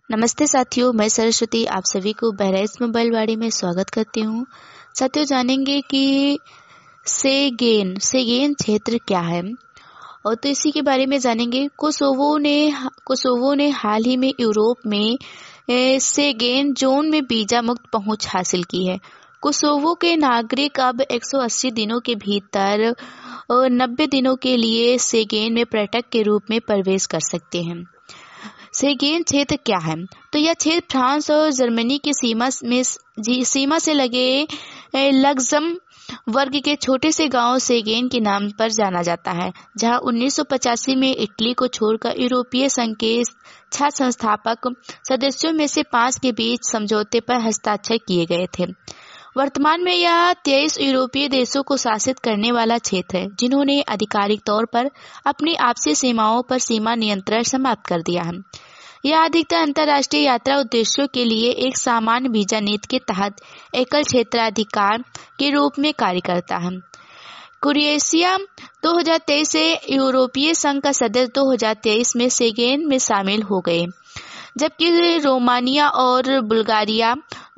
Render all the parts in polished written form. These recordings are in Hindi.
नमस्ते साथियों, मैं सरस्वती आप सभी को बहराइच मोबाइल वाड़ी में स्वागत करती हूँ। साथियों, जानेंगे कि सेगेन क्षेत्र क्या है और तो इसी के बारे में जानेंगे। कोसोवो ने हाल ही में यूरोप में सेगेन जोन में वीजा मुक्त पहुंच हासिल की है। कोसोवो के नागरिक अब 180 दिनों के भीतर और 90 दिनों के लिए सेगेन में पर्यटक के रूप में प्रवेश कर सकते हैं। सेगेन क्षेत्र क्या है? तो यह क्षेत्र फ्रांस और जर्मनी की सीमा से लगे लक्ज़मबर्ग के छोटे से गांव सेगेन के नाम पर जाना जाता है, जहां 1985 में इटली को छोड़कर यूरोपीय संघ के 6 संस्थापक सदस्यों में से 5 के बीच समझौते पर हस्ताक्षर किए गए थे। वर्तमान में यह 23 यूरोपीय देशों को शासित करने वाला क्षेत्र है, जिन्होंने आधिकारिक तौर पर अपनी आपसी सीमाओं पर सीमा नियंत्रण समाप्त कर दिया है। यह अधिकतर अंतर्राष्ट्रीय यात्रा उद्देश्यों के लिए एक सामान्य वीजा नीति के तहत एकल क्षेत्राधिकार के रूप में कार्य करता है। क्रोएशिया 2023 से यूरोपीय संघ का सदस्य 2023 में सेगेन में शामिल हो गए, जबकि रोमानिया और बुल्गारिया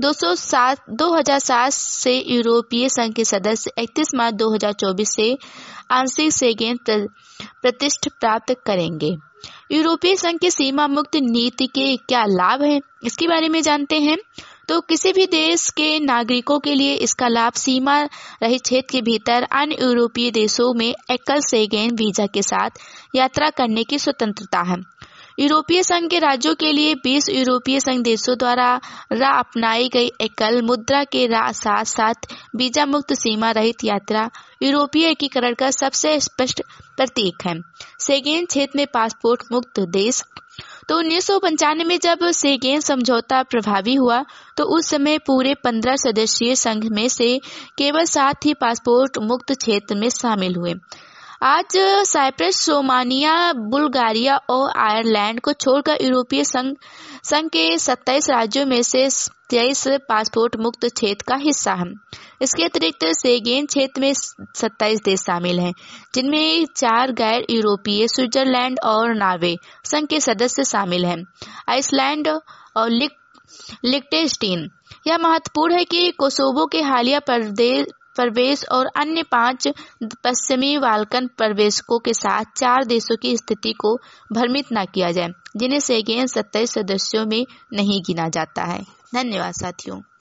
2007 से यूरोपीय संघ के सदस्य 31 मार्च 2024 से आंशिक सेगेन प्रतिष्ठा प्राप्त करेंगे। यूरोपीय संघ की सीमा मुक्त नीति के क्या लाभ हैं, इसके बारे में जानते हैं। तो किसी भी देश के नागरिकों के लिए इसका लाभ सीमा रहित क्षेत्र के भीतर अन्य यूरोपीय देशों में एकल सेगेन वीजा के साथ यात्रा करने की स्वतंत्रता है। यूरोपीय संघ के राज्यों के लिए 20 यूरोपीय संघ देशों द्वारा अपनाई गई एकल मुद्रा के साथ साथ वीजा मुक्त सीमा रहित यात्रा यूरोपीय एकीकरण का सबसे स्पष्ट प्रतीक है। सेगेन क्षेत्र में पासपोर्ट मुक्त देश। तो 1995 में जब सेगेन समझौता प्रभावी हुआ तो उस समय पूरे 15 सदस्यीय संघ में से केवल 7 ही पासपोर्ट मुक्त क्षेत्र में शामिल हुए। आज साइप्रस, रोमानिया, बुल्गारिया और आयरलैंड को छोड़कर यूरोपीय संघ के 27 राज्यों में से 23 पासपोर्ट मुक्त क्षेत्र का हिस्सा है। इसके अतिरिक्त सेगेन क्षेत्र में 27 देश शामिल हैं, जिनमें 4 गैर यूरोपीय स्विट्जरलैंड और नॉर्वे संघ के सदस्य शामिल हैं, आइसलैंड और लिechtenstein। यह महत्वपूर्ण है कि कोसोवो के हालिया प्रवेश और अन्य 5 पश्चिमी बाल्कन प्रवेशकों के साथ 4 देशों की स्थिति को भ्रमित न किया जाए, जिन्हें सेगेन 27 सदस्यों में नहीं गिना जाता है। धन्यवाद साथियों।